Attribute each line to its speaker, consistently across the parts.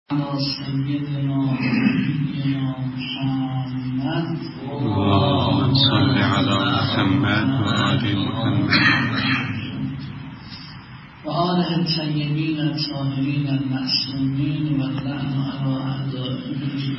Speaker 1: سيدنا ونبينا محمد
Speaker 2: اللهم صل على محمد وآل محمد
Speaker 1: وآله الطيبين الطاهرين المعصومين واللعن على أعدائهم.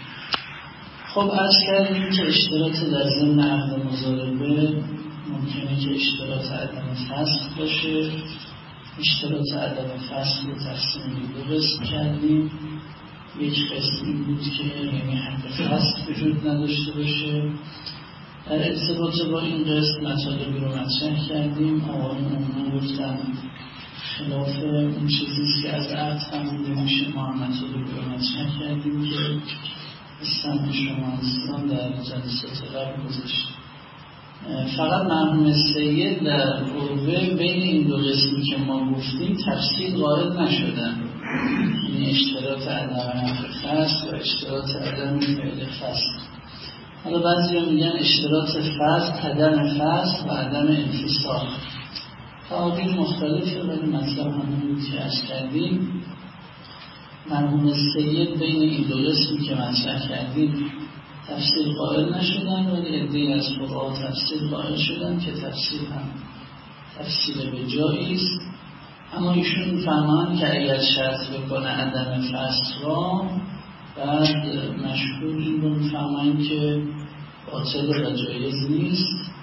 Speaker 1: خب عرض کردیم که اشتراط در ضمن عقد مضاربه ممکنه که اشتراط عدم فسخ باشه. اشتراط عدم فسخ رو تقسیم دو قسم کردیم. یک قسم این بود که یعنی حق فسخ وجود نداشته باشه. در ارتباط با این قسم مطالبی رو مطرح کردیم. آقایون عموما گفتن خلاف اون چیزیست که از عقد فهمیده میشه. ما هم مطالبی رو مطرح کردیم که استمع شما هستان در جلسات قبل گذاشت. فقط مرحوم سید در عروه بین این دو قسمی که ما گفتیم تفصیل وارد نشدن، یعنی اشتراط عدم فسخ و اشتراط عدم فعل فسخ. حالا بعضی ها میگن اشتراط فسخ، عدم فسخ و عدم انفصال. تعابیر مختلفه ولی مطلب همون بود که از کردیم. مرحوم سید بین این دو قسمی که مطرح کردیم تفصیل قائل نشدن ولی عده‌ای از فقها تفصیل قائل شدن که تفصیل هم تفصیل به جایی است. اما ایشون فهمان که اگر شرط بکنه عدم فسخ را، بعد مشهور این رو میفهمن که باطل و جایز نیست،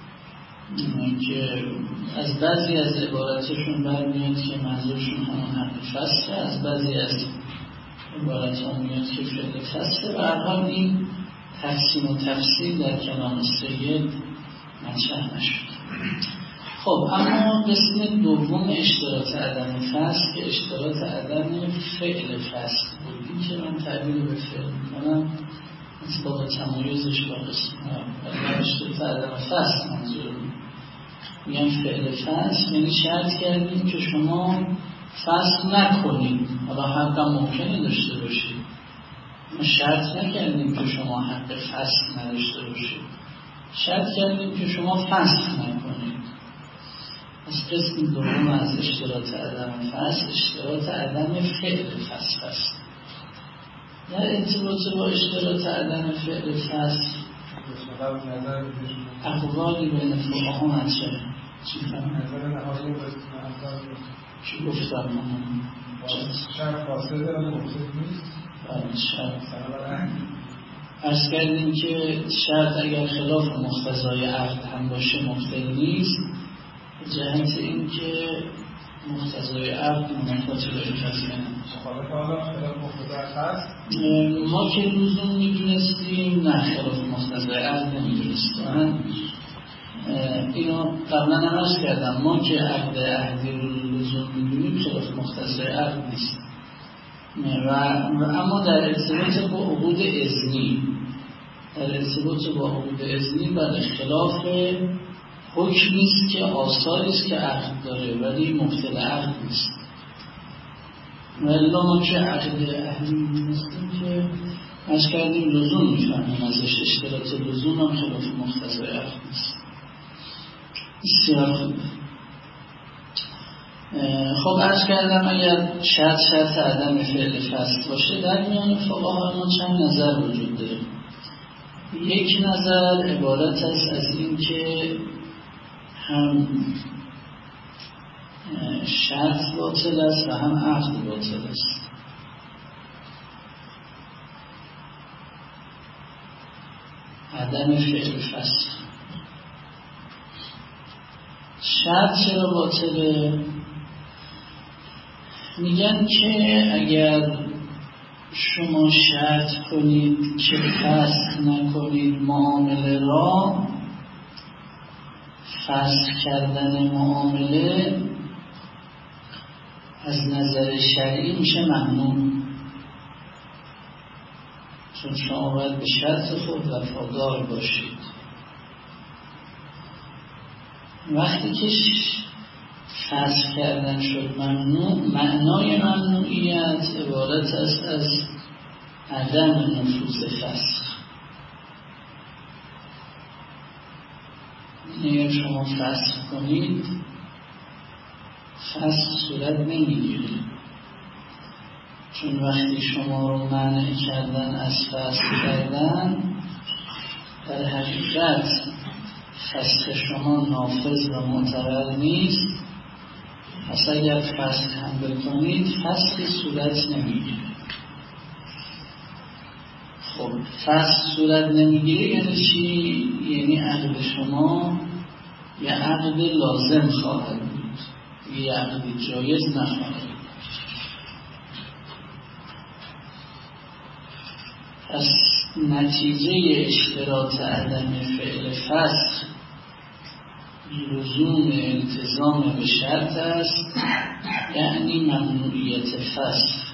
Speaker 1: که از بعضی از عباراتشون برمیاد که منظورشون همون حق فسخه، از بعضی از عبارات ها میاد که فعل فسخه. و هر حال این تقسیم و تفصیل در کلام سید مطرح نشد. خب اما قسم دوم اشتراط عدم فسخ که اشتراط عدم فعل فسخ بود. این که من تعبیر به فعل میکنم اتباق تمایزش با قسم اشتراط عدم فسخ منظور میگم فعل فسخ، یعنی شرط کردیم که شما فسخ نکنید. حالا حق ممکنه داشته باشید، ما شرط نکردیم که شما حق فسخ نداشته باشید، شرط کردیم که شما فسخ نکنید. از قسم دوم از اشتراط عدم فسخ اشتراط عدم فعل فسخ است. در ارتباط با اشتراط عدم فعل فسخ اقوالی بین فقها مطرحه. چی فهمید؟ چی گفتم؟
Speaker 3: شرط فاسده و مفسد نیست.
Speaker 1: عرض کردیم که شرط اگر خلاف مقتضای عقد هم باشه مبطل نیست، به جهت این که مقتضای عقد منافات داره کسی ما که لزوم میدونستیم نه خلاف مقتضای عقد نمیدونستیم. اینو قبلا هم عرض کردم، ما که عقد عهدی رو لزوم میدونیم خلاف مقتضای عقد نیست. و اما در ارتباط با عقود اذنی، در ارتباط با عقود اذنی بعد خلاف حکمی است که آثاری است که عقد داره ولی مبطل عقد نیست. ولی ما که عقد اهلی می‌دونستیم که از کردیم لزوم می‌فهمیم ازش، اشتراط لزوم هم خلاف مقتضای عقد نیست. بسیار خوب. خب عرض کردم اگر شرط عدم فعل فسخ باشه در میان فقها ما چند نظر وجود داره. یک نظر عبارت است از این که هم شرط باطل است و هم عقد باطل است. عدم فعل فسخ شرط چرا باطله؟ میگن که اگر شما شرط کنید که فسخ نکنید معامله را، فسخ کردن معامله از نظر شرعی میشه ممنوع، چون شما باید به شرط خود وفادار باشید. وقتی که فسخ کردن شد ممنوع، معنای ممنوعیت عبارت است از عدم نفوذ فسخ. اگر شما فسخ کنید فسخ صورت نمیگیره، چون وقتی شما رو منع کردن از فسخ کردن، در حقیقت فسخ شما نافذ و معتبر نیست. پس اگر فسخ هم بکنید فسخی صورت نمیگیره. خب فسخ صورت نمیگیره یعنی چی؟ یعنی عقد شما یه عقد لازم خواهد بود، یه عقد جایز نخواهد بود. پس نتیجه اشتراط عدم فعل فسخ لزوم التزام به شرط است، یعنی ممنوعیت فسخ.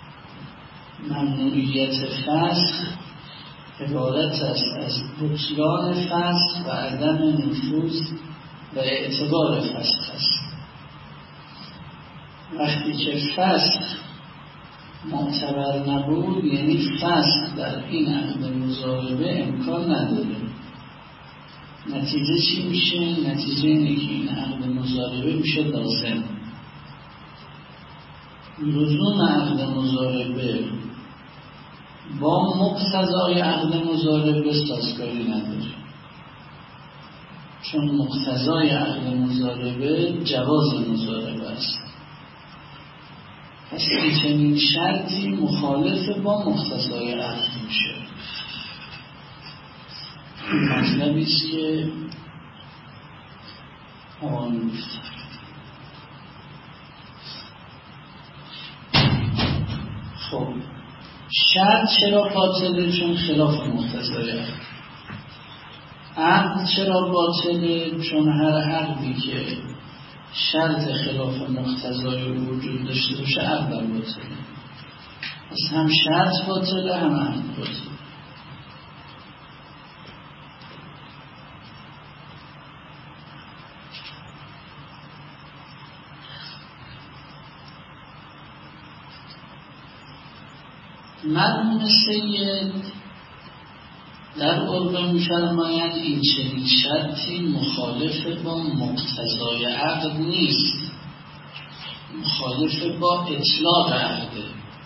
Speaker 1: ممنوعیت فسخ عبارت است از بطلان فسخ و عدم نفوذ و اعتبار فسخ است. وقتی که فسخ معتبر نبود یعنی فسخ در این عقد مضاربه امکان نداره. نتیجه چی میشه؟ نتیجه اینه که این عقد مضاربه میشه لازم. لزوم عقد مضاربه با مقتضای عقد مضاربه سازگاری نداره، چون مقتضای عقد مضاربه جواز مضاربه است. پس این چنین شرطی مخالف با مقتضای عقد میشه. این مطلبی است که آن گفتم. خب شرط چرا باطله؟ چون خلاف مقتضای عقد. عقد چرا باطله؟ چون هر عقدی که شرط خلاف مقتضای وجود داشته باشه عقد باطله. پس هم شرط باطله هم عقد باطله. مرحوم سید در عربه می‌فرمایند این چنین شرطی مخالف با مقتضای عقد نیست، مخالف با اطلاق عقده.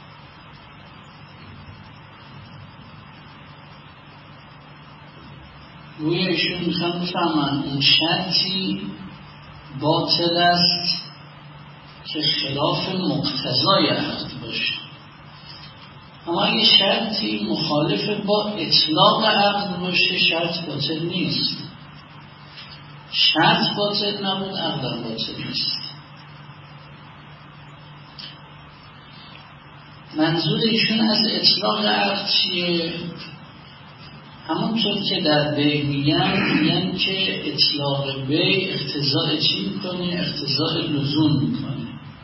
Speaker 1: گویا ایشون میخوان بفهمن اون شرطی باطل است که خلاف مقتضای عقد باشه، اما اگه شرطی مخالف با اطلاق عقد باشه شرط باطل نیست. شرط باطل نبود عقد باطل نیست. منظور ایشون از اطلاق عقد چیه؟ همونطور که در بی میگن که اطلاق بی اقتضاء چی میکنه؟ اقتضاء لزوم میکنه.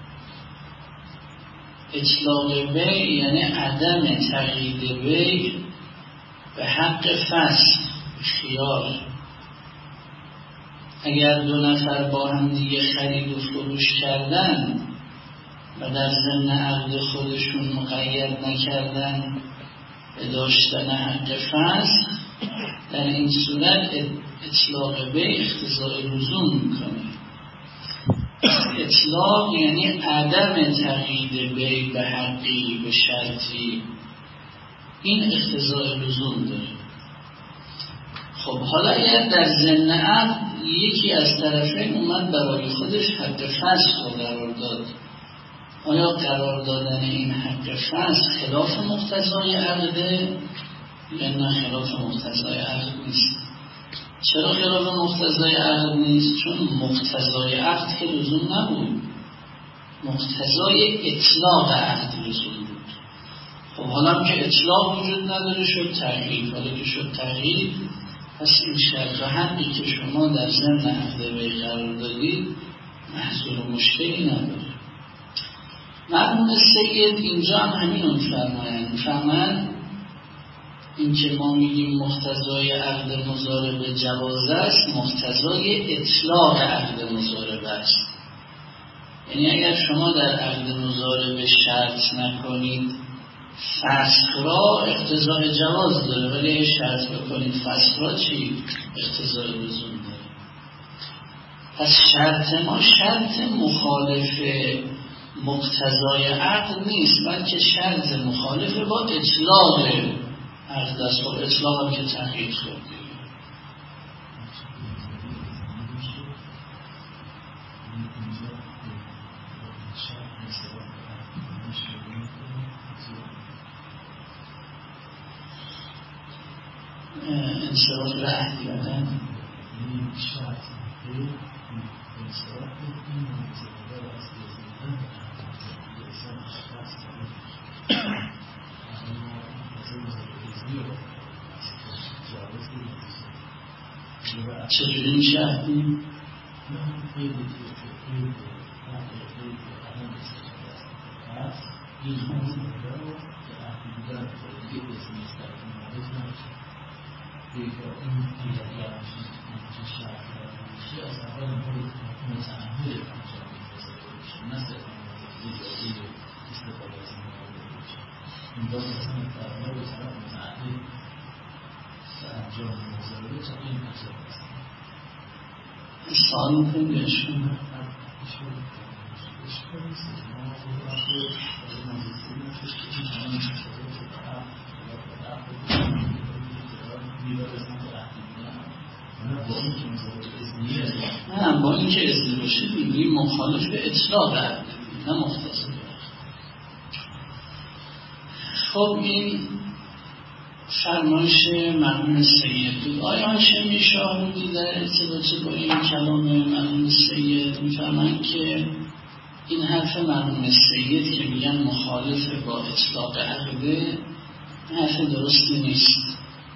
Speaker 1: اطلاق بی یعنی عدم تقیید بی به حق فسخ خیار. اگر دو نفر با هم دیگه خرید و فروش کردن و در ضمن عقد خودشون مقید نکردن به داشتن حق فسخ، در این صورت اطلاق بی اقتضاء لزوم میکنه. اطلاق یعنی عدم تقیید بی به حقی به شرطی، این اقتضاء لزوم داره. خب حالا اگر در ضمن عقد یکی از طرفین اومد برای خودش حق فسخ رو قرار داد، آیا قرار دادن این حق فسخ خلاف مقتضای عقده یا نه خلاف مقتضای عقد نیست؟ چرا خلاف مقتضای عقد نیست؟ چون مقتضای عقد که لزوم نبود، مقتضای اطلاق عقد لزوم بود. خب حالا که اطلاق وجود نداره شد تغییر. حالا که شد تغییر پس این شرط و حقی که شما در ضمن عقد بی قرار دادید محصول و مشکلی نداره. مرحوم سید اینجا هم همین فرمایند این که ما میگیم مقتضای عقد مضاربه جواز است، مقتضای اطلاق عقد مضاربه است. یعنی اگر شما در عقد مضاربه شرط نکنید فسخ را، اقتضای جواز داره، ولی اگه شرط بکنید فسخ را چی؟ اقتضای لزوم داره. پس شرط ما شرط مخالف مقتضای عقد نیست، بلکه شرط مخالف با اطلاق عقد است. خب اطلاق هم که تحقیق شد. انصراف به عهدی بدن چجوری میشه عهدی؟ سوال میکنیم بهشون نه با این که اذن باشه میگیم مخالف به اطلاق عقد نه مختصر. خب این فرمایش مرحوم سید بود. آیا هاشمی شاهرودی در ارتباط با این کلام مرحوم سید میفرمایند که این حرف مرحوم سید که میگن مخالف با اطلاق عقده حرف درستی نیست.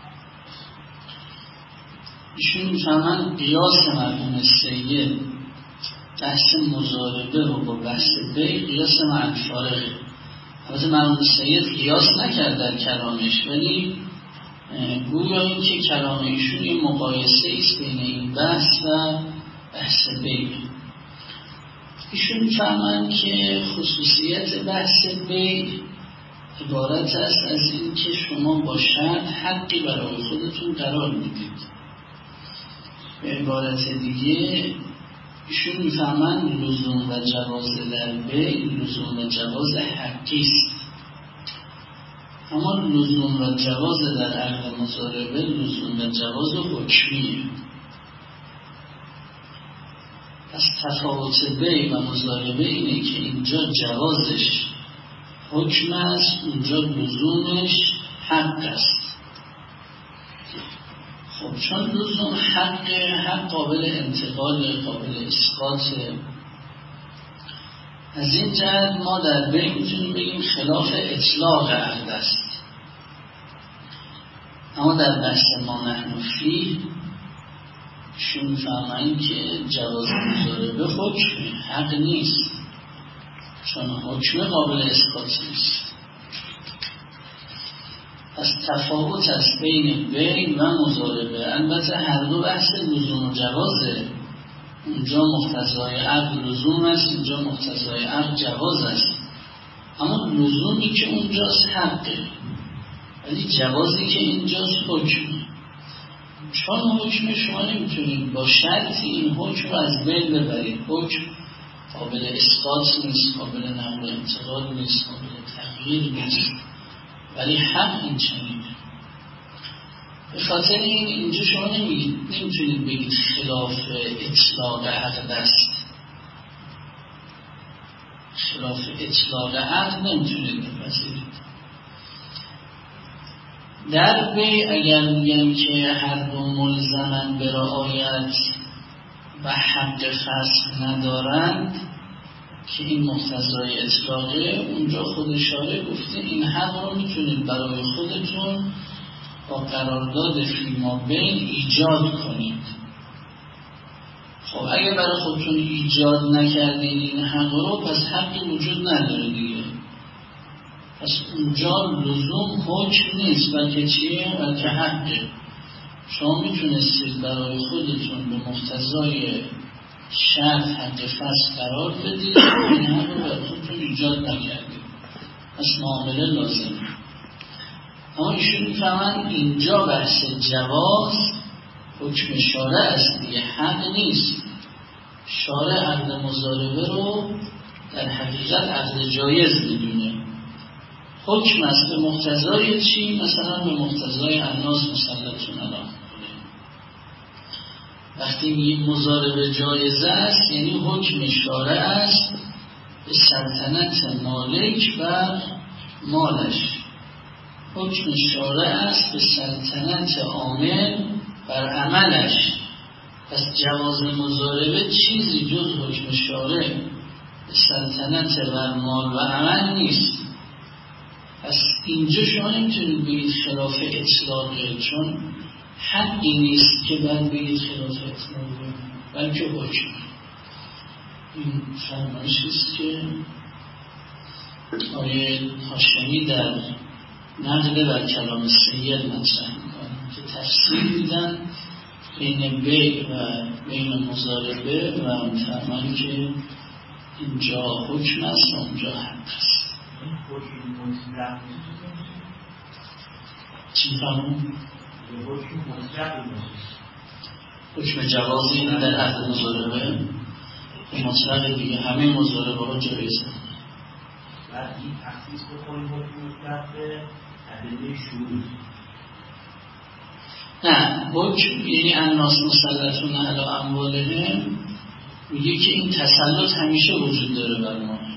Speaker 1: ایشون میفرمایند قیاس مرحوم سید بحث مضاربه رو با بحث بیع قیاس مع الفارقه. البته مرحوم سید قیاس نکرد در کلامش، ولی گویا این که کلام ایشون یه مقایسه است بین این بحث و بحث بیع. ایشون میفهمند که خصوصیت بحث بیع عبارت است از این که شما با شرط حقی برای خودتون قرار میدید. به عبارت دیگه ایشون میفهمند لزوم و جواز در بیع لزوم و جواز حقی است، اما لزوم و جواز در عقد مضاربه لزوم و جواز حکمیه. پس تفاوت بیع و مضاربه اینه که اینجا جوازش حکم است، اونجا لزومش حق است. خب چون لزوم حق قابل انتقال، قابل اسقاطه، از این جهت ما در بیع میتونیم بگیم خلاف اطلاق عقد است. اما در بحث ما نحن فیه شون میفهمند که جواز مضاربه حکمه، حق نیست، چون حکم قابل اسقاط نیست. پس تفاوت است بین بیع و مضاربه. البته هر دو بحث لزوم و جوازه. اونجا مقتضای عقد لزوم است، اینجا مقتضای عقد جواز است، اما لزومی که اونجاست حقه، ولی جوازی که اینجاست حکمه. چون حکم شما نمیتونید با شرطی این حکم رو از بین ببرید. حکم قابل اسقاط نیست، قابل نقل انتقال نیست، قابل تغییر نیست، ولی حق این چنینه. به خاطر اینجا شما نمیتونید بگید خلاف اطلاق عقد است. خلاف اطلاق عقد نمیتونید بپذیرید. در بیع اگر میگن که هر دو ملزمن به رعایت و حق فسخ ندارند که این مقتضای اطلاقه، اونجا خود اشاره گفته این حق رو میتونید برای خودتون با قرارداد فیما بین ایجاد کنید. خب اگه برای خودتون ایجاد نکردین این حق رو، پس حقی وجود نداره دیگه. پس اونجا لزوم حکم نیست، بلکه چیه؟ بلکه حقه. شما میتونستید برای خودتون به مقتضای شرط حق فسخ قرار بدید، این حق رو برای خودتون ایجاد نکردید، پس معامله لازمه. اما ایشون میفهمن اینجا بحث جواز حکم شارع است دیگه، حق نیست. شارع عقد مضاربه رو در حقیقت عقد جایز میدونه. حکم است به مقتضای چی؟ مثلا به مقتضای الناس مسلطون علی اموالهم. وقتی میگیم مضاربه جایزه است یعنی حکم شارع است به سلطنت مالک و مالش. حکم شارع است به سلطنت عامل بر عملش. پس جواز مضاربه چیزی جز حکم شارع به سلطنت بر مال و عمل نیست. پس اینجا شما نمیتونید بگید خلاف اطلاقه، چون حقی نیست که باید بگید خلاف اطلاقه، بلکه حکم. این فرمایشی است که آیه هاشمی در نقد بر کلام سید مطرح میکنه که تفسیر میدن بین بیع و بین مضاربه و میفرمان که اینجا حکم است و اونجا حق است. چی فرمون؟ حکم جوازی در عقد مضاربه مطلق دیگه، همه مضاربه ها جایزه.
Speaker 4: بعد این تخصیص بکنیم حکم مطلق به ادله شروط.
Speaker 1: نه، حکم یعنی الناس مسلطون علی اموالهم میگه که این تسلط همیشه وجود داره بر ما.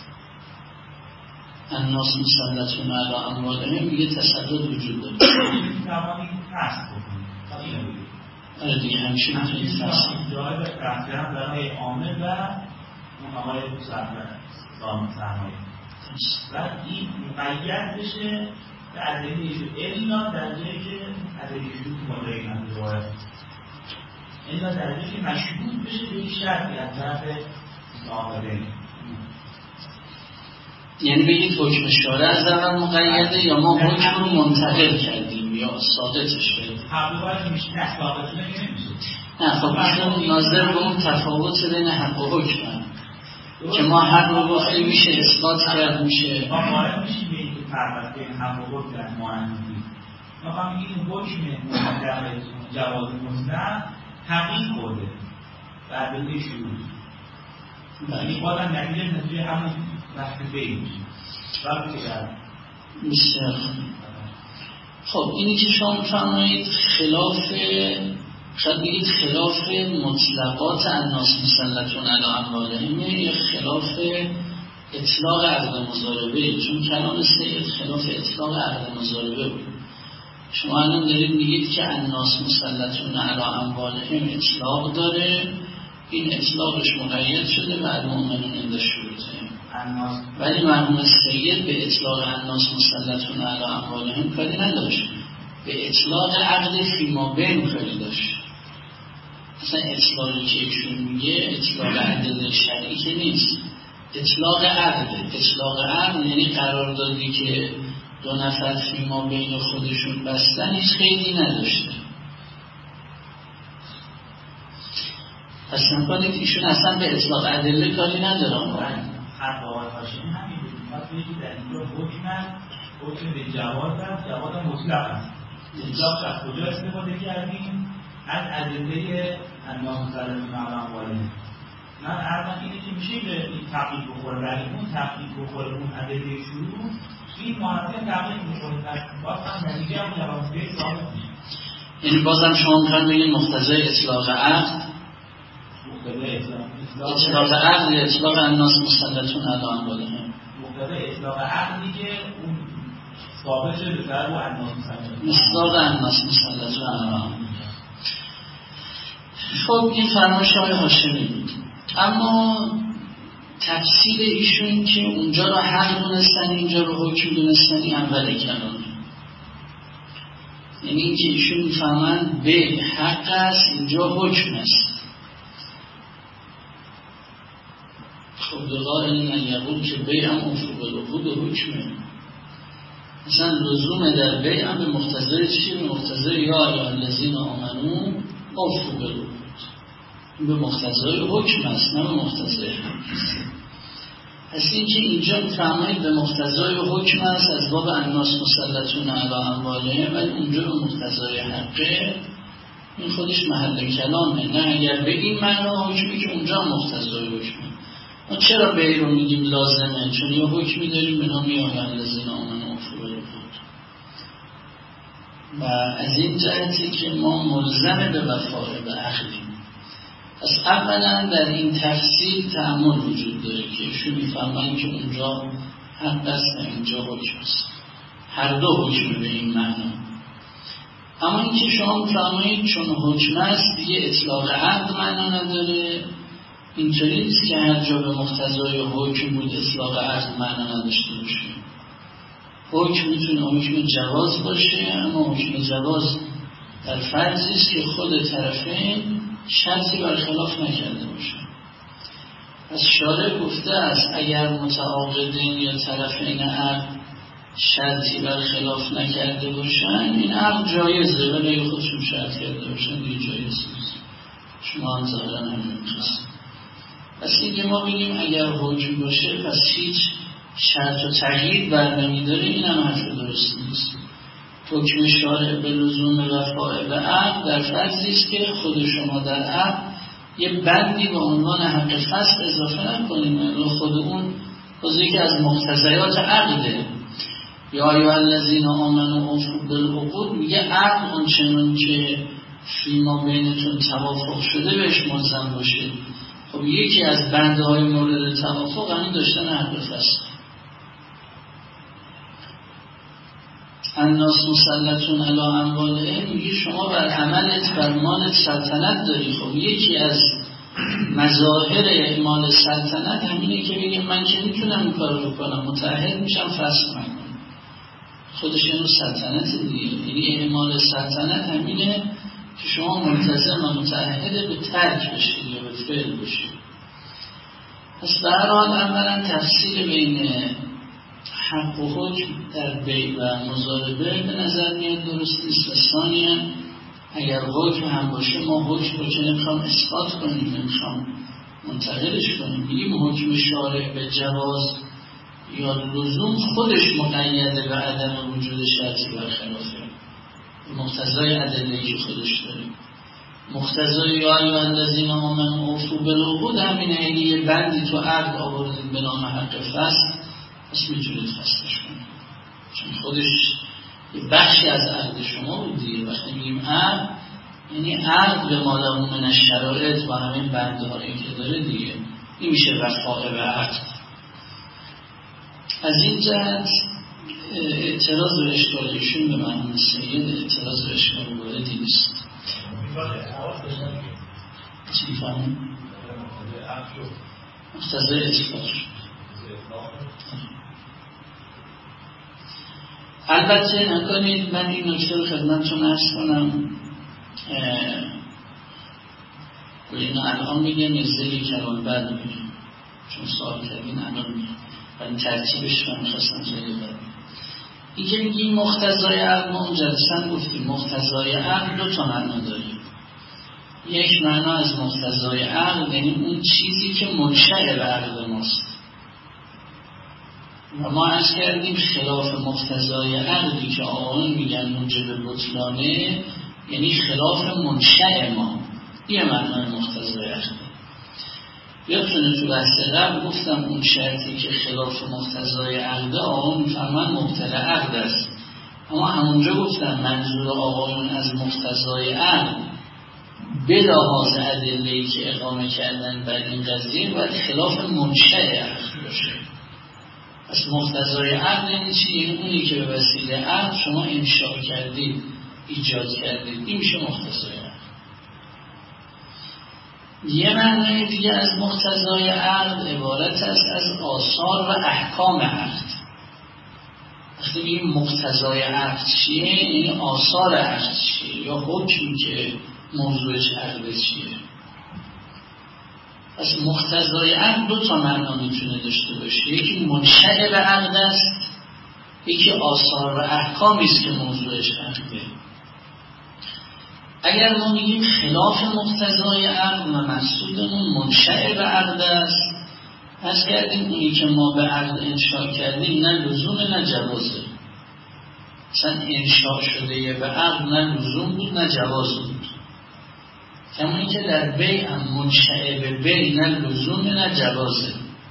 Speaker 1: الناس مسلطون علی اموالهم میگه تسلط وجود داره.
Speaker 4: توانید فصل بکنید.
Speaker 1: آره دیگه همیشه میتونید فصل کنید.
Speaker 4: جای رفتن برای عامل و اون آقای سرمایه. و این مقید بشه به ادله شروط، الا در جایی که ادله شروط مدرک نداره، الا در جایی که مشروط بشه به یک شرطی از طرف عامله.
Speaker 1: یعنی بگید حکم شارع از اول مقیده یا ما حکم رو منتقل کردیم یا ثابتش کردیم؟
Speaker 4: حقیقت میشه نه ثابت نمیشه.
Speaker 1: نه خب چون ناظر به اون تفاوت بین حق و حکم که ما حق رو گفتیم میشه اثبات کرد، میشه
Speaker 4: ما مانع میشیم به اینکه فرق بین حق و حکم در معرفی. ما هم این حکم در جواز مطلق تغییر خورده در ادله شروط. یعنی بازم نتیجه همون وقت بین
Speaker 1: بسیار. خب اینی که شما فرمایید خلاف، شاید بگید خلاف مطلقات الناس مسلطون علی اموالهم یا خلاف اطلاق عقد مضاربه، چون کلام سید خلاف اطلاق عقد مضاربه بود. شما الان دارید میگید که الناس مسلطون علی اموالهم اطلاق داره، این اطلاقش مقید شده و المؤمنون عند شروطهم، ولی مرحوم سید به اطلاق الناس مسلطون علی اموالهم کاری نداشت، به اطلاق عقد فیما بین کاری داشت. اصلا اطلاقی که ایشون میگه اطلاق ادله شرعی که نیست، اطلاق عقد. اطلاق عقد یعنی قراردادی که دو نفر فیما بین خودشون بستن هیچ قیدی نداشته. پس نکنید ایشون اصلا به اطلاق ادله کاری نداره.
Speaker 4: هر باقای هاشمی همین بود. پس بگید در اینجا حکم به جواز است، جواز مطلق است. اطلاق از کجا استفاده کردیم؟ از ادله الناس مسلطون علی اموالهم. من عرضم اینه که میشه به این تقیید بخوره، ولی اون تقیید بخوره اون ادله شروع این معرفه تقیید بخوره، باز هم نتیجه هم جواز به ثابت میشه.
Speaker 1: یعنی بازم شما میخواین بگید مقتضای اطلاق عقد، اطلاق عقد یا اطلاق الناس مسلطون علی اموالهم؟
Speaker 4: مقتضای اطلاق عقدی که اون ثابت شده در اون الناس مسلطون،
Speaker 1: اطلاق الناس مسلطون علی اموالهم. خب این فرمایش آقای هاشمی بود. اما تفسیر ایشون که اونجا رو حق دونستن اینجا رو حکم دونستن این اول کلامه، یعنی این که ایشون میفهمند به حق است اینجا حکم است. خب لقائل من یقول که بیع هم افروب العقود حکمه، مثلا لزوم در بیع هم به مقتضای چی؟ به مقتضای یا ایها الذین آمنو افروب العقود، به مقتضای حکم است نه به مقتضای حق است. پس این که اینجا میفرمایید به مقتضای حکم است از باب الناس مسلطون علی اموالهم، ولی اونجا به مقتضای حقه، این خودش محل کلامه. نه اگر به این معنا حکمی که اونجا مقتضای حکمه، ما چرا بیع رو میگیم لازمه؟ چون یه حکمی داریم به نام یا الذین آمنوا اوفوا بالعقود و از این جهتی که ما ملزم به وفا به عقدیم. پس اولا در این تفصیل تأمل وجود داره که ایشون میفهمن که اونجا حق است و اینجا حکم است، هر دو حکم به این معنا. اما اینکه شما میفهمید چون حکم است دیگه اطلاق عقد معنا نداره، اینطوری نیست که هر جا به مقتضای حکم بود اطلاق عقد معنا نداشته باشه. حکم میتونه حکم جواز باشه، اما حکم جواز در فرضی است که خود طرفین شرطی برخلاف نکرده باشه. از شارع گفته است اگر متعاقدین یا طرفین عقد شرطی برخلاف نکرده باشن این عقد جایزه، ولی خودشون شرط کرده باشن دیگه جایز نیست. شما هم ظاهرا همین قسم. پس اینکه ما بگیم اگر حکم باشه پس هیچ شرط و تغییر برنمیداره، این هم حرف درست نیست. حکم شارع به لزوم وفا به عقد در فرضی است که خود شما در عقد یه بندی به عنوان حق فسخ اضافه نکنید، خود اون بازی که از مقتضیات عقده. یا ایها الذین آمنوا اوفوا بالعقود میگه عقد اون چنون که فیما بینتون توافق شده بهش ملزم باشه. خب یکی از بندهای مورد توافق همین داشتن حق فسخ. الناس مسلطون علی اموالهم میگه شما بر عملت بر مالت سلطنت داری. خب یکی از مظاهر اعمال سلطنت همینه که بگه من که میتونم این کار رو کنم، متعهد میشم فسخ نکنم. خودش اینو سلطنت دیگه. یعنی اعمال سلطنت همینه که شما ملتزم و متعهد به ترک بشید یا به فعل بشید. پس به هر حال اولا تفصیل بین حق و حکم در بیع و مضاربه به نظر میاد درست نیست. و ثانیاً اگر حکم هم باشه ما حکم رو که نمیخوام اثبات کنیم، نمیخوام منتقلش کنیم، بگیم حکم شارع به جواز یا لزوم خودش مقیده به عدم وجود شرطی برخلافه مقتضای ادله‌ای که خودش داره. مقتضای یا ایها الذین آمنوا اوفوا بالعقود همینه، یعنی یه بندی تو عقد آوردید به نام حق فسخ، پس میتونید فسخش کنید چون خودش یه بخشی از عقد شما بود دیگه. وقتی میگیم عقد یعنی عقد به ما له من الشرائط و همین بندهایی که داره دیگه، این میشه وفاء به عقد. از این جهت اعتراض و اشکالیشون به مرحوم سید اعتراض و اشکال واردی نیست. چی میفهمیم؟ مقتضای اطلاق شد. البته نکنید من این نکته رو خدمتتون عرض کنم، اینو الان میگم نزدیک کلام بعد میگم چون سوال کردین الان میگم و ترتیبش رو میخواستم خیلی برم. این که میگیم مقتضای عقد، ما اون جلسه گفتیم مقتضای عقد دو تا معنا داریم. یک معنا از مقتضای عقد یعنی اون چیزی که منشأ به عقد ماست و ما عرض کردیم خلاف مقتضای عقدی که آقایون میگن موجب بطلانه یعنی خلاف منشأ ما. یه معنای مقتضای عقد. یادتونه تو بحث قبل گفتم اون شرطی که خلاف مقتضای عقد آقایون میفهمن مبطل عقد است، اما همونجا گفتم منظور آقایون از مقتضای عقد به لحاظ ادله‌ای که اقامه کردن بر این قضیه باید خلاف منشأ عقد باشه. پس مقتضای عقد یعنی چی؟ یعنی اونی که به وسیله عقد شما انشاء کردید، ایجاد کردید، این میشه مقتضای عقد. یه معنای دیگه از مقتضای عقد عبارت است از آثار و احکام عقد. وقتی میگیم مقتضای عقد چیه؟ یعنی آثار عقد چیه یا حکمی که موضوعش عقد چیه. پس مقتضای عقد دو تا معنا میتونه داشته باشه، یکی منشأ به عقد است، یکی آثار و احکامی است که موضوعش عقده. اگر ما میگیم خلاف مقتضای عقد و مقصودمون منشأ به عقد است، پس کردیم اونی که ما به عقد انشاء کردیم نه لزوم نه جوازه. مثلا انشاء شده به عقد نه لزوم بود نه جواز بود. کما اینکه در بیع هم منشأ به بیع نه لزوم نه جوازه.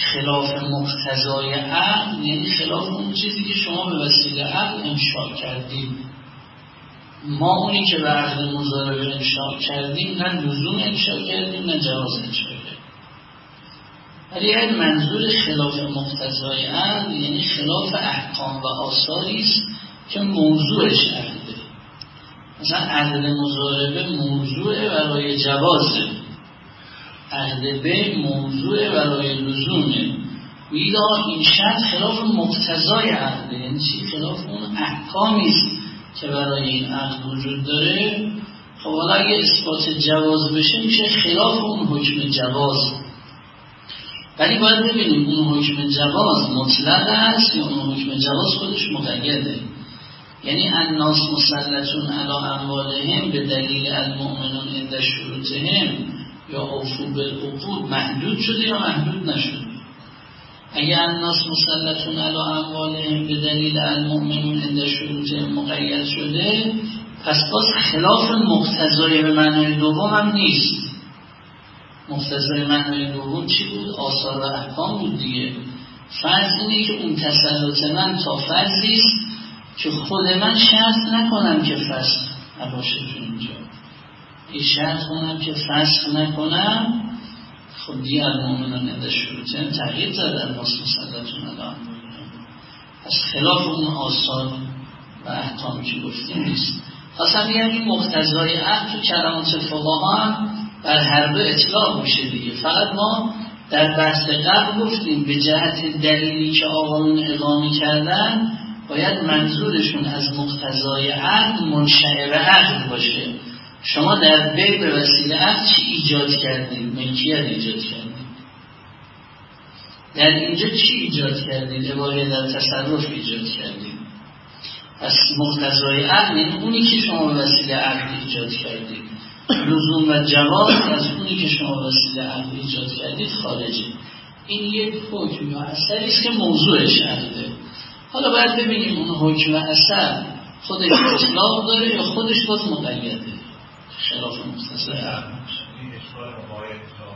Speaker 1: خلاف مقتضای عقل یعنی خلاف اون چیزی که شما به وسیله عقل انشاء کردید. ما اونی که به عقد مضاربه انشاء کردیم نه لزوم انشاء کردیم نه جواز انشاء کردیم. ولی این منظور خلاف مقتضای عقل یعنی خلاف احکام و آثاری است که موضوعش عقده. مثلا عقد مضاربه موضوع برای جوازه، عقد به موضوع برای لزومه. ویدا این شرط خلاف مقتضای عقده، یعنی چی؟ خلاف اون احکامی است که برای این عقد وجود داره. خب حالا اگه اثبات جواز بشه میشه خلاف اون حکم جواز. ولی باید ببینیم اون حکم جواز مطلق است یا اون حکم جواز خودش مقیده. یعنی الناس مسلطون علی اموالهم به دلیل المؤمنون عند شروطهم یا اوفوا بالعقود محدود شده یا محدود نشده. اگر الناس مسلطون علی اموالهم به دلیل المؤمنون عند شروطهم مقید شده، پس باز خلاف مقتضای به معنای دوم هم نیست. مقتضای معنای دوم چی بود؟ آثار و احکام بود دیگه. فرض اینه که اون تسلط من تا فرضی است که خود من شرط نکنم که فسخ نباشه تو اینجا، این شرط کنم که فسخ نکنم. خب دیگه المؤمنون عند شروطهم تغییر زدن ناس مسلطون علی اموالهم. از خلاف اون آثار و احکامی که گفتیم نیست. اصلا یعنی مقتضای عقل تو کلمات فقها هم بر هر دو اطلاق میشه دیگه. فقط ما در بحث قبل گفتیم به جهت دلیلی که آقایون اقامه کردن باید منظورشون از مقتضای عقل منشأ به عقل باشه. شما در بی به وسیله عقل چی ایجاد کردید؟ ملکیت ایجاد کردید. در اینجا چی ایجاد کردید؟ عباره در تصرف ایجاد کردید. پس مقتضای عقل یعنی اونی که شما به وسیله عقل ایجاد کردید. لزوم و جواز از اونی که شما به وسیله عقل ایجاد کردید خارجه. این یک حکم یا اثری است که موضوعش عقله. حالا باید ببینیم اون حکم و اثر خودش اطلاق داره یا خودش باز مقیده. خلاف مقتضای عقل.
Speaker 4: این اشکال مقاید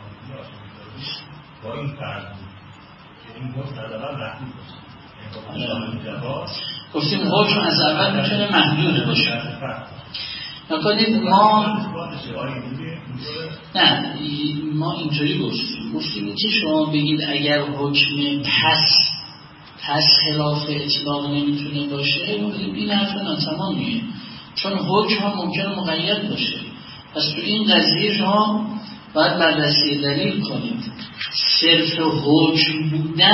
Speaker 4: با این فرض بود که این گفت از اول محدود باشه.
Speaker 1: گفتیم حکم از اول میتونه محدود باشه. نکنید ما اینطوری گفتیم که شما بگید اگر حکم پس خلاف اطلاق نمیتونه باشه، این حرف ناتمامیه، چون حکم هم ممکنه مقید باشه. پس تو این قضیه شما باید بررسی دلیل کنید. صرف حکم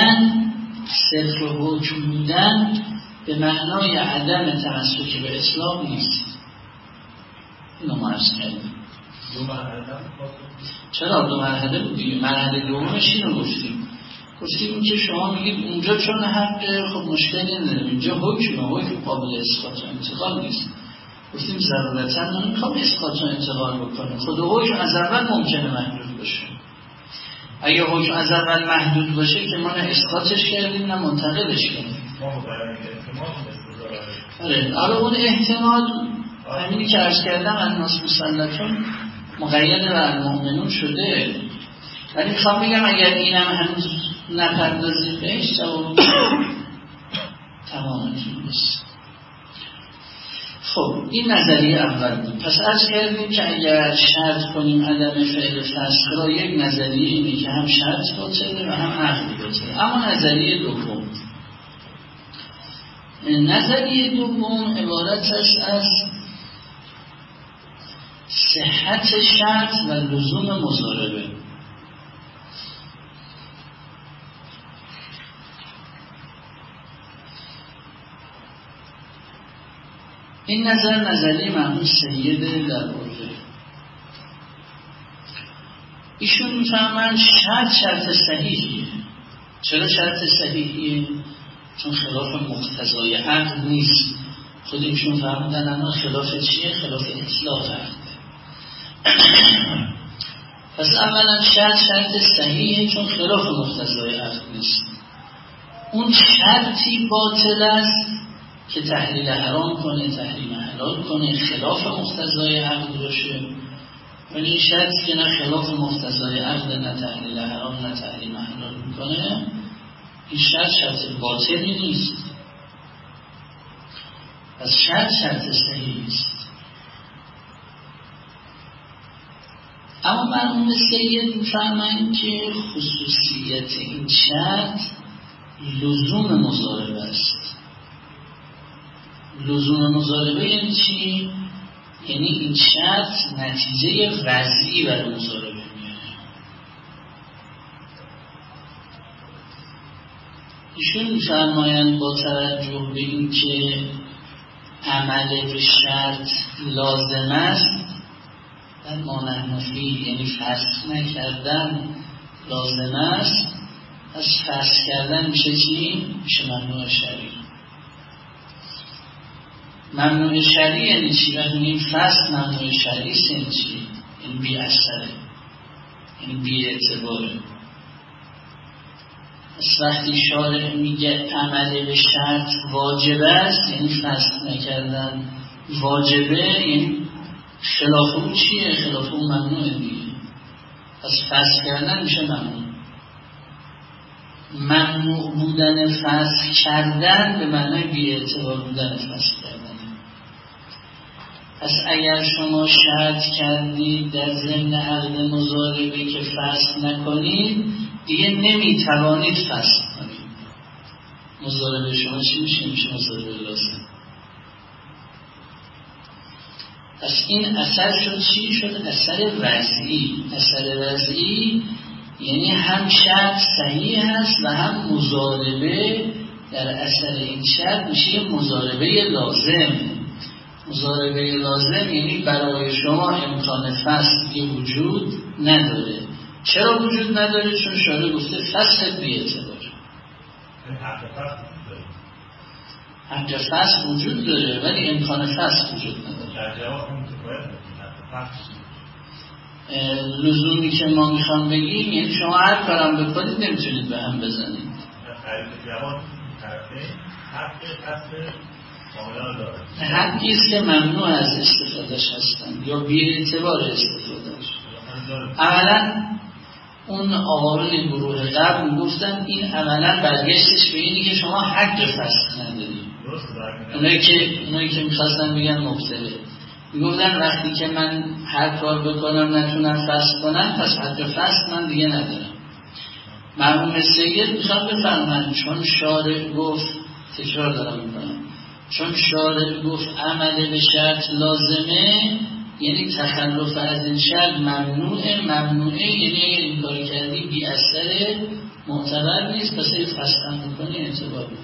Speaker 1: بودن به معنای عدم تمسک به اطلاق نیست. اینو ما عرض کردیم. چرا دو مرحله بود دیگه؟ مرحله دومش اینو گفتیم که شما میگید اونجا چون حق خب مشکلی نداره، اینجا حکم قابل اسقاط و انتقال نیست. گفتیم ضرورتا نمیخوام اسقاط و انتقال بکنه. خود حکم از اول ممکنه محدود باشه. اگه حکم از اول محدود باشه که ما نه اسقاطش کردیم نه منتقلش کردیم. حالا اون احتمال همینی که عرض کردم الناس مسلطون مقید و المؤمنون شده. ولی میخوام بگم اگر اینم هنوز نپردازید بهش جواب تمامتون نیست. خب این نظریه اول بود. پس عرض کردیم که اگر شرط کنیم عدم فعل فسخ را، یک نظریه اینه که هم شرط باطله و هم عقل باطله. اما نظریه دوم عبارت است از صحت شرط و لزوم مضاربه. این نظریه مرحوم سید در عرفه. ایشون میفهمن شرط صحیحیه. چرا شرط صحیحیه؟ چون خلاف مقتضای عقل نیست. خودشون فهمیدن اما خلاف چیه؟ خلاف اطلاق عقل. پس اولا شرط صحیحه چون خلاف مقتضای عقل نیست. اون شرطی باطل است که تحلیل حرام کنه، تحریم حلال کنه، خلاف مقتضای عقل باشه. ولی این شرطی که نه خلاف مقتضای عقد، نه تحلیل حرام، نه تحلیل حلال میکنه، این شرط باطلی نیست. پس شرط صحیحی است. اما مرحوم سید می‌فرمایند که خصوصیت این شرط لزوم مضاربه است. لزوم مضاربه یعنی چی؟ یعنی این شرط نتیجه وضعی برای مضاربه میاره. ایشون می‌فرمایند با توجه به این که عمل به شرط لازم است، در مانحنفی یعنی فسخ نکردن لازم است، از فسخ کردن میشه چی؟ میشه ممنوع شرعی. ممنوع شرعی یعنی چی؟ وقتی میگیم فسخ ممنوع شرعی یعنی چی؟ یعنی بی اثره، یعنی بی اعتباره. از وقتی شارع میگه عمل به شرط واجب است، یعنی فسخ نکردن واجبه، یعنی خلاف اون چیه؟ خلاف اون ممنوعه دیگه. پس فسخ کردن میشه ممنوع. ممنوع بودن فسخ کردن به معنی بی اعتبار بودن فسخ کردن. پس اگر شما شرط کردید در ضمن عقد مضاربه که فسخ نکنید، دیگه نمیتوانید فسخ کنید. مضاربه شما چی میشه؟ میشه مضاربه لازم. پس این اثر شد چی؟ شد اثر وضعی. اثر وضعی یعنی هم شرط صحیح هست و هم مضاربه در اثر این شرط میشه مضاربه لازم. مضاربه لازم یعنی برای شما امکان فسخ دیگه وجود نداره. چرا وجود نداره؟ چون شارع گفته فسخ بی اعتبار. حق فسخ وجود داره ولی امکان فسخ وجود نداره. لزومی که ما میخوام بگیم یعنی شما هر کارم بکنید نمیتونید به هم بزنید. حقی است که ممنوع از استفادهش هستن یا بی اعتبار استفادهش. اولا اون آقایون گروه قبل میگفتن این عملا برگشتش به اینی که شما حق فسخ ندارید. اونایی که میخواستن بگن مبتله میگفتن وقتی که من هر کار بکنم نتونم فسخ کنم پس حق فسخ من دیگه ندارم. مرحوم سید میخوام بفرمایند چون شارع گفت، تکرار دارم میکنم، چون شارع گفت عمل به شرط لازمه یعنی تخلف از این شرط ممنوعه. ممنوعه یعنی اگر این کار کردی بی اثر معتبر نیست، پس اگه فسخ میکنی اعتبار میکنی.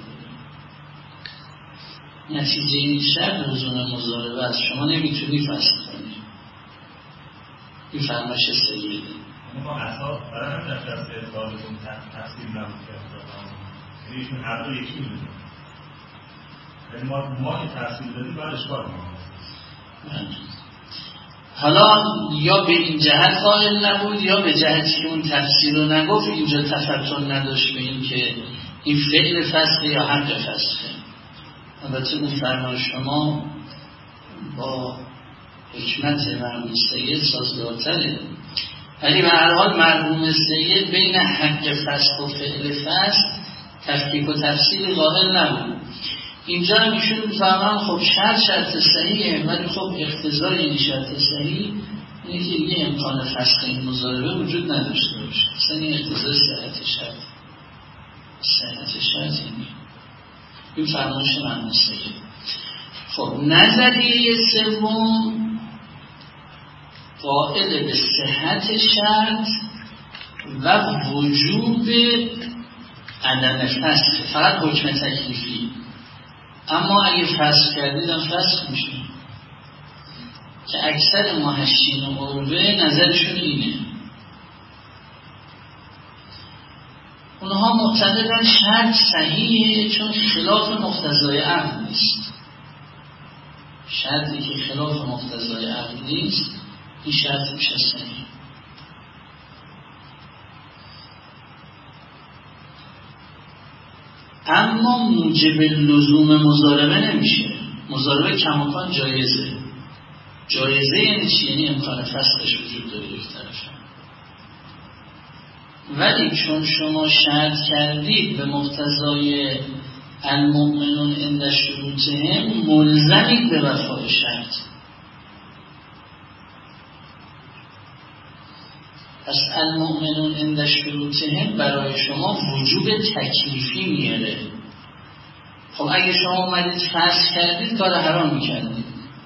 Speaker 1: نتیجه این شرط لزوم مضاربه است. شما نمیتونی فسخ کنی. این فرمایش سیده.
Speaker 4: ما اصلا برای هم در دست اعتبارتون تفصیل نبود که ایشون هر دو یکی میدونیم. یعنی ما که تفصیل دادیم باید اشکال کنیم.
Speaker 1: حالا یا به این جهت قائل نبود یا به جهتی که اون تفصیل رو نگفت اینجا تفتن نداشت به این که این فعل فسخه یا حق فسخه. البته اون فرمان شما با حکمت مرحوم سید سازگارتره، ولی به هر حال مرحوم سید بین حق فسخ و فعل فسخ تفکیک و تفصیل قائل نبود. اینجا هم ایشون میفهمن خب شرط صحیحه ولی خب اقتضای این شرط صحیح اینه که دیگه امکان فسخ این مضاربه وجود نداشته باشه. اصلا این اقتضای صحت شرط این فرمایش مرحوم سید. خب نظریه سوم قائل به صحت شرط و وجوب عدم فسخ، فقط حکم تکلیفی. اما اگه فسخ کردیدم فسخ میشه که اکثر محشین و عروه نظرشون اینه. اونها معتقدن شرط صحیحه چون خلاف مقتضای عقل نیست. شرطی که خلاف مقتضای عقل نیست این شرط میشه صحیح. اما موجب لزوم مضاربه نمیشه. مضاربه کماکان جایزه جایزه یعنی چی؟ یعنی امکان فسخش وجود داره یک طرف. ولی چون شما شرط کردید به مقتضای المؤمنون عند شروطهم، ملزمید به وفای شرط. پس المؤمنون عند شروطهم برای شما وجوب تکلیفی میاره. خب اگه شما اومدید فسخ کردید، کار حرامی کردید.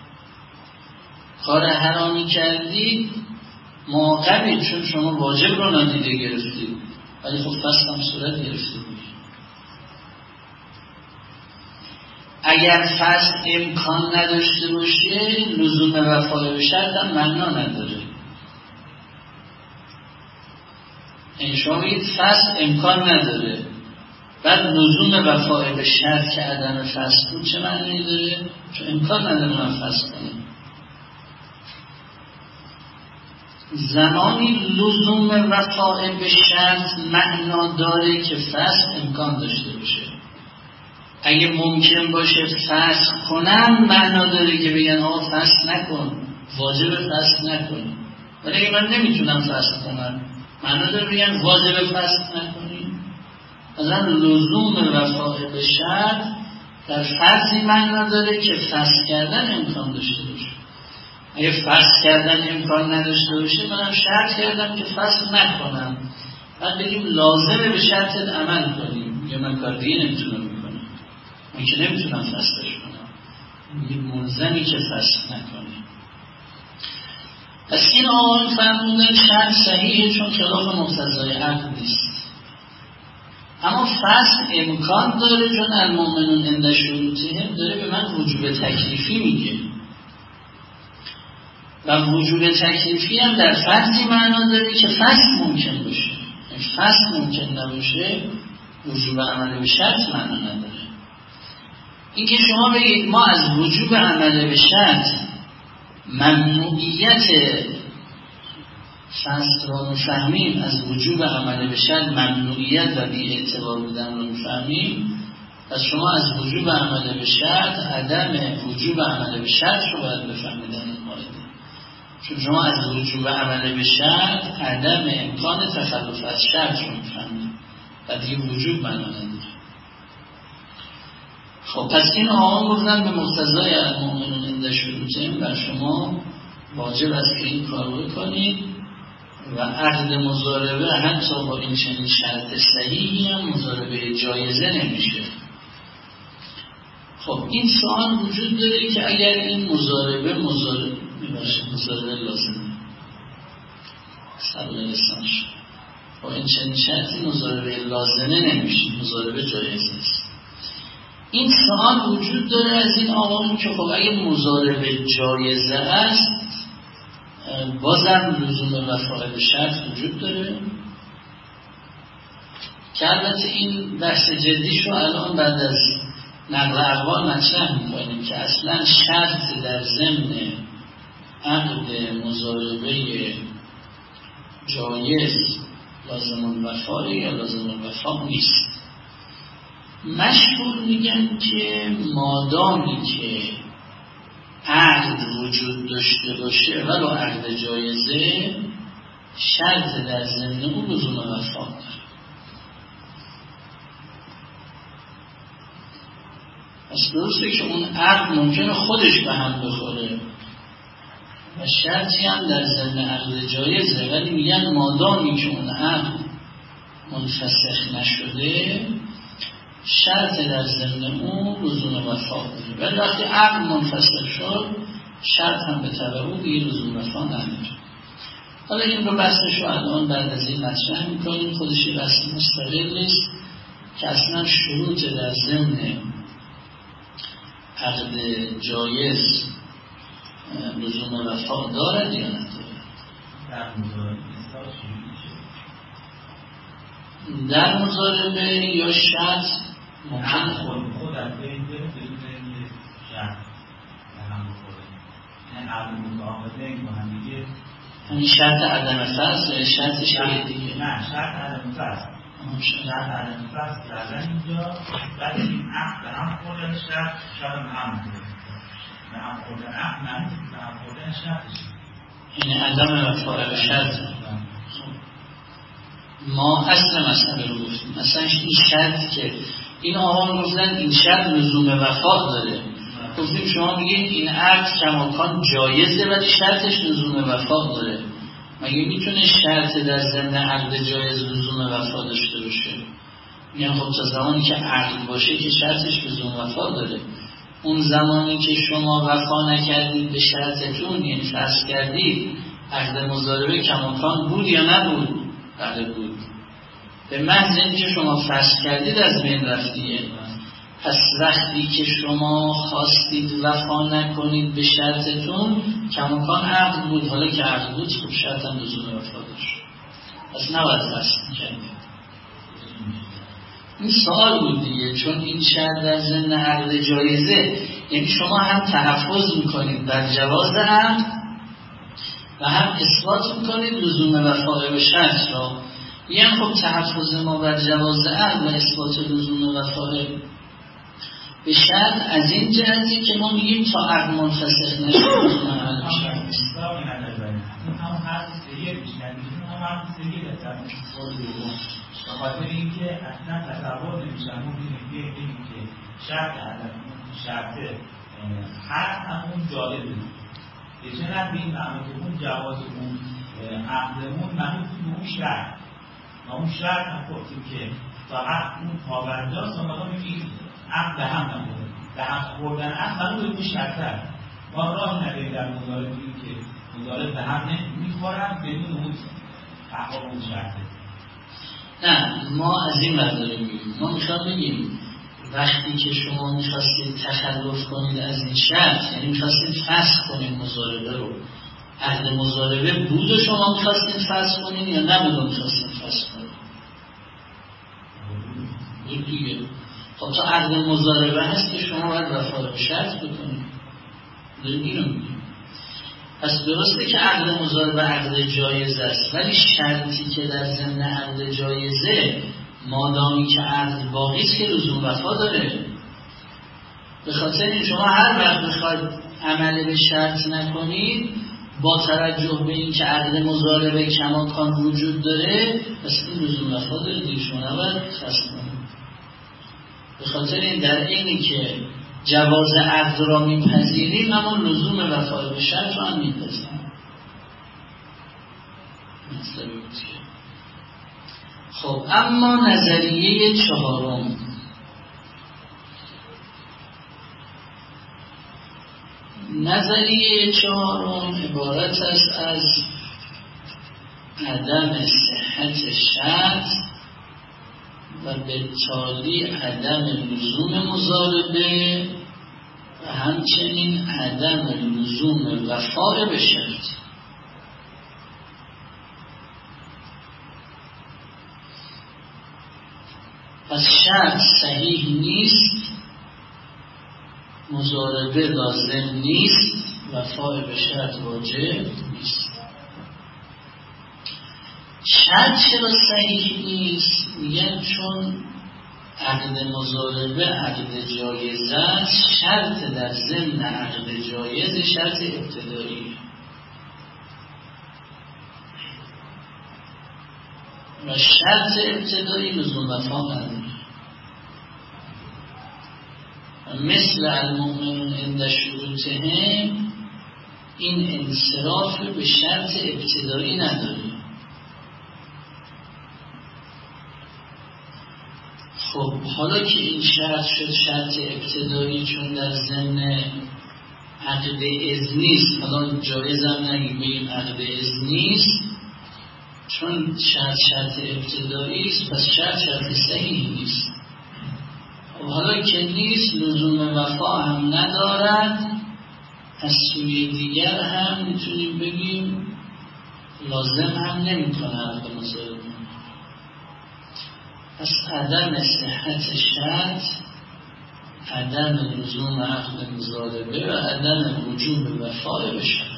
Speaker 1: کار حرامی کردید معاقبید، چون شما واجب رو نادیده گرفتید، ولی خب فسخ هم صورت گرفته بود. اگر فسخ امکان نداشته باشه، لزوم وفای به شرط هم معنا نداره. این شما بگید فسخ امکان نداره، بعد لزوم وفای به شرط که عدم فسخ بود چه معنی داره؟ چون امکان نداره من فسخ کنم. زمانی لزوم وفای به شرط معنا داره که فسخ امکان داشته باشه. اگه ممکن باشه فسخ کنم، معنا داره که بگن آقا فسخ نکن، واجب فسخ نکن. ولی اگه من نمیتونم فسخ کنم، معنا داره بگن واجب فسخ نکنیم. مثلا لزوم وفای به شرط در فرضی معنا داره که فسخ کردن امکان داشته باشه. اگه فسخ کردن امکان نداشته باشه، منم شرط کردم که فسخ نکنم، بعد بگیم لازمه به شرطت عمل کنیم، یا من کار دیگه نمیتونم میکنم، من که نمیتونم فسخش کنم، میگیم ملزمی که فسخ نکنیم. پس این آقایون فرمودن شرط صحیحه چون خلاف مقتضای عقل نیست، اما فسخ امکان داره چون المؤمنون عند شروطهم داره به من وجوب تکلیفی میگه. و وجوب تکلیفی هم در فرضی معنا داره که فسخ ممکن باشه. فسخ ممکن نباشه، وجوب عمل به شرط معنا نداره. این که شما بگید ما از وجوب عمل به شرط ممنوعیت فسخ را میفهمیم، از وجوب عمل به شرط ممنوعیت و بی اعتبار بودن را میفهمیم، پس شما از وجوب عمل به شرط عدم وجوب عمل به شرط رو باید بفهمید در این مورد. چون شما از وجوب عمل به شرط عدم امکان تخلف از شرط رو میفهمید و دیگه وجوب معنا نداره. خب پس این آقا گفتن به مقتضای المؤمنون عند شروطهم بر شما واجب است که این کار رو کنید و عقد مضاربه حتی با این چنین شرط صحیحی هم مضاربه جایزه نمیشه. خب این سوال وجود داره که اگر این مضاربه لازمه سبب لسانش با این چنین شرطی مضاربه لازمه نمیشه، مضاربه جایزه است. این سوال وجود داره از این آقایون که خب اگه مضاربه جایزه است بازم لزوم وفای به شرط وجود داره، که البته این بحث جدیش رو الان بعد از نقل اقوال مطرح میکنیم که اصلا شرط در ضمن عقد مضاربه جایز لازم الوفا یا لازم الوفا نیست. مشهور میگن که مادامی که عقد وجود داشته باشه ولو عقد جایزه، شرط در ضمن اون لزوم وفا داره. پس درسته که اون عقد ممکنه خودش به هم بخوره و شرطی هم در ضمن عقد جایزه، ولی میگن مادامی که اون عقد منفسخ نشده، شرط در ضمن اون لزوم وفا داره. ولی وقتی عقد منفسخ شد، شرط هم به تبع اون دیگه لزوم وفا نداره. حالا این رو بحثش رو الان بعد از این مطرح میکنیم، خودش بحث مستقل نیست که اصلا شروط در ضمن عقد جایز لزوم وفا دارد یا نداره. در مضاربه یا شرط ممکن
Speaker 4: خود از بین بدون شرط هم بخوره، این عقد متعاقدین با هم دیگه،
Speaker 1: همین شرط عدم فسخ، شرط شرط دیگه
Speaker 4: نه، شرط عدم فسخ، شرط عدم فسخ کردن اینجا، بعد این عقد هم خورد شرط هم نهم خوردن عقل نهم خوردن شرطش
Speaker 1: این عدم وفای به شرط. ما اصل مسئله رو گفتیم، مثلا این شرط که این آقا گفتن این شرط لزوم وفا داره، گفتیم شما میگید این عقد کماکان جایزه ولی شرطش لزوم وفا داره. مگه میتونه شرط در ضمن عقد جایز لزوم وفا داشته باشه؟ میگن خب تا زمانی که عقد باشه که شرطش لزوم وفا داره. اون زمانی که شما وفا نکردید به شرطتون، یعنی فسخ کردید، عقد مضاربه کماکان بود یا نبود؟ بله بود. به محض اینکه شما فسخ کردید از بین رفتیه. پس وقتی که شما خواستید وفا نکنید به شرطتون کماکان عقد بود، حالا که عقد بود خب شرط هم لزوم وفا داشت، پس نباید فسخ می‌کردید. این سوال بود دیگه، چون این شرط در ضمن عقد جایزه، یعنی شما هم تحفظ میکنید بر جواز عقد و هم اثبات میکنید لزوم وفا به شرط را. یعنی خب تحفظ ما بر جواز عقد و اثبات لزوم وفا به شرط از این جهتی که ما میگیم تا عقد منفسخ نشه لزوم عقد به شرط نیست.
Speaker 4: همون هر سریه بیشتر میگیم، همون هر سریه به خاطر اینکه اصلا تصور نمیشه همون بینیم که شرط هر همون جالبه یه چنان بین معمول که اون جواز اون عقدمون منوط به اون شرط و اون شرط هم گفتیم که فقط اون پابرجاست و ما میگیم عقد به هم نمونه به هم خوردن عقد منوط به اون شرط هست. ما راه نداریم در مضارب بگیم که مضارب به هم نمیخورن بدون اون تحقیق اون شرطه.
Speaker 1: نه، ما از این برداریم میگیم، ما میخوام بگیم وقتی که شما میخواستید تخلف کنید از این شرط، یعنی میخواستید فسخ کنید مضاربه رو، عقد مضاربه بود و شما میخواستید فسخ کنید یا نبود و میخواستید فسخ کنید؟ بود دیگه. خب تا عقد مضاربه هست که شما باید وفا به شرط بکنید، داریم اینو میگیم. پس درسته که عقد مضاربه عقد جایز است، ولی شرطی که در ضمن عقد جایزه مادامی که عقد باقی است که لزوم وفا داره. به خاطر این شما هر وقت بخواید عمل به شرط نکنید با توجه به این که عقد مضاربه کماکان وجود داره، پس این لزوم وفا داره دیگه، شما نباید فسخ کنید. به خاطر این در اینی که جواز عقد را میپذیریم اما لزوم وفا به شرط را هم میپذیریم. خب اما نظریه چهارم، نظریه چهارم عبارت است از عدم صحت شرط و به تالی عدم لزوم مضاربه و همچنین عدم لزوم وفا به شرط. پس شرط صحیح نیست، مضاربه لازم نیست، وفا به شرط واجب نیست. شرط چرا صحیح نیست؟ میگن چون عقد مضاربه عقد جایز است، شرط در ضمن عقد جایز شرط ابتدایی و شرط ابتدایی لزوم وفا نداره. مثل المؤمنون عند شروطهم این انصراف به شرط ابتدایی نداره. خب حالا که این شرط شد شرط ابتدایی، چون در ضمن عقد اذن نیست، حالا جایز هم نگیم عقد اذن نیست، چون شرط ابتدایی است، پس شرط صحیح نیست. خب حالا که نیست لزوم وفا هم ندارد، از سوی دیگر هم میتونیم بگیم لازم هم نمیکنه عقد مضاربه. پس عدم صحت شرط، عدم لزوم عقد مضاربه و عدم وجوب وفا به شرط.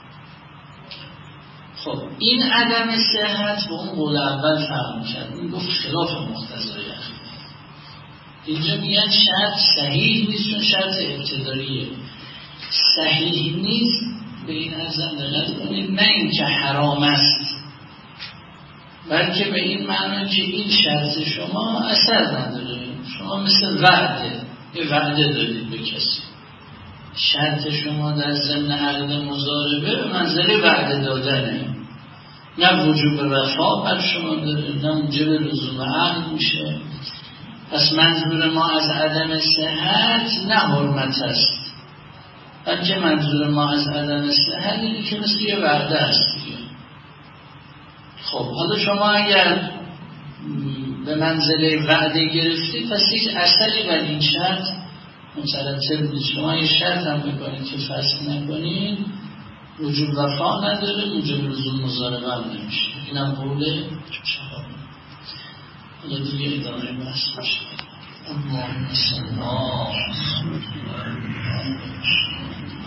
Speaker 1: خب این عدم صحت با اون قول اول فرق می‌کرد، این گفت خلاف مقتضای عقل. اینجا میگن شرط صحیح نیست چون شرط ابتداییه. صحیح نیست به این ارزم دقت کنید، نه اینکه حرام است، بلکه به این معنی که این شرط شما اثر نداره. شما مثل وعده، یه وعده دارید به کسی، شرط شما در ضمن عقد مضاربه به منزله وعده دادنه، نه وجوب وفا بر شما داره، نه موجب لزوم عقد میشه. پس منظور ما از عدم صحت نه حرمت است، بلکه منظور ما از عدم صحت اینه که مثل یه وعده است دیگه. خب حالا شما اگر به منزله وعده گرفتی، پس هیچ اثری بر این شرط مترتب نیست. شما یه شرط هم بکنید که فسخ نکنید، وجوب وفا نداره، موجب لزوم مضاربه هم نمیشه. اینم قول چهار. حالا دیگه ادامه بحث باشه. اللهم صل علی محمد.